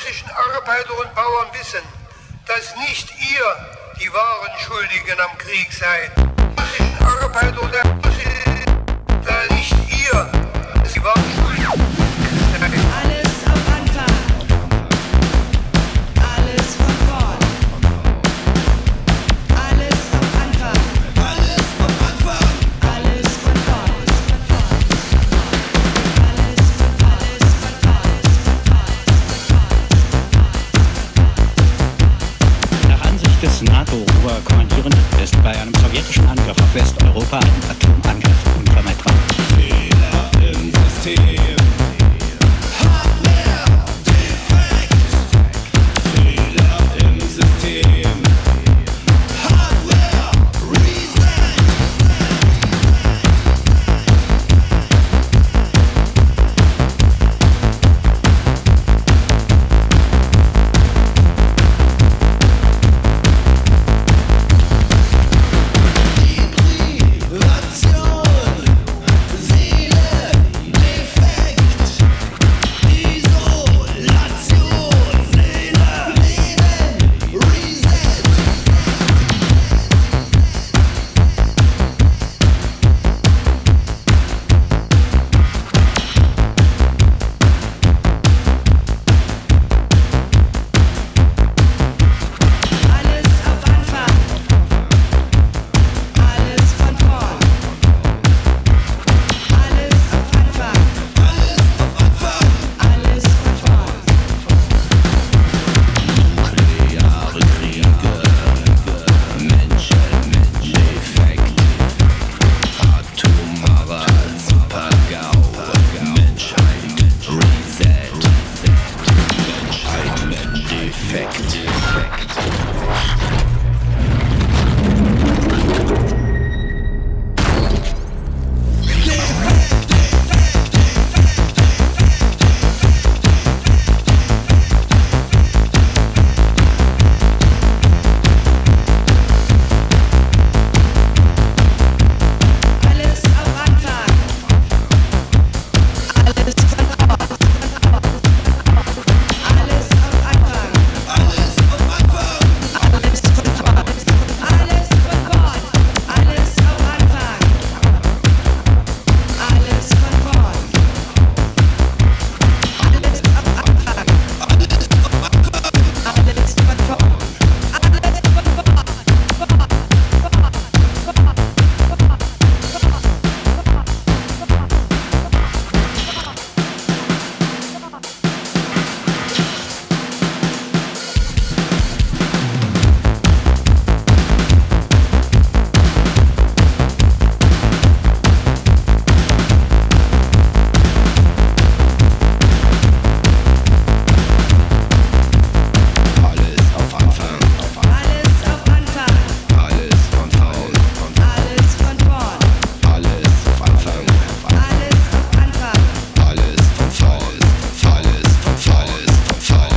russischen Arbeiter und Bauern wissen, dass nicht ihr die wahren Schuldigen am Krieg seid. Russischen Arbeiter und dass nicht ihr die wahren Schuldigen seid. Alles auf Anfang. Alles von vorn. Alles auf Anfang. Alles von Anfang. Alles von vorn. Alles von Nach Ansicht des NATO-Oberkommandierenden ist bei einem sowjetischen Angriff auf Westeuropa ein Atomangriff unvermeidbar. Fehler im System. Hardware defekt. Fehler im System. Hardware reset. Vibration. Seele defekt. Isolation. Seele Leben reset. Alles auf Anfang. Alles von vorn. Alles auf Anfang. Alles auf Anfang. Alles von vorn. Nukleare Kriege, Menschen, defekt, atomarer Super-GAU, Menschheit, Reset, Menschheit, defekt. Alles auf Anfang. Alles von vorn. Alles auf Anfang. Alles auf Anfang. Alles von vorn. Alles von vorn. Alles auf Anfang. Alles von vorn. Alles auf Anfang. Alles von vorn. Alles von Alles auf Anfang. Alles auf Anfang. Alles von vorn. Alles von vorn. Alles auf Anfang. Alles auf Anfang. Alles von vorn. Alles von vorn. Alles von vorn.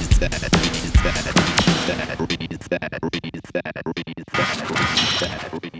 Reset.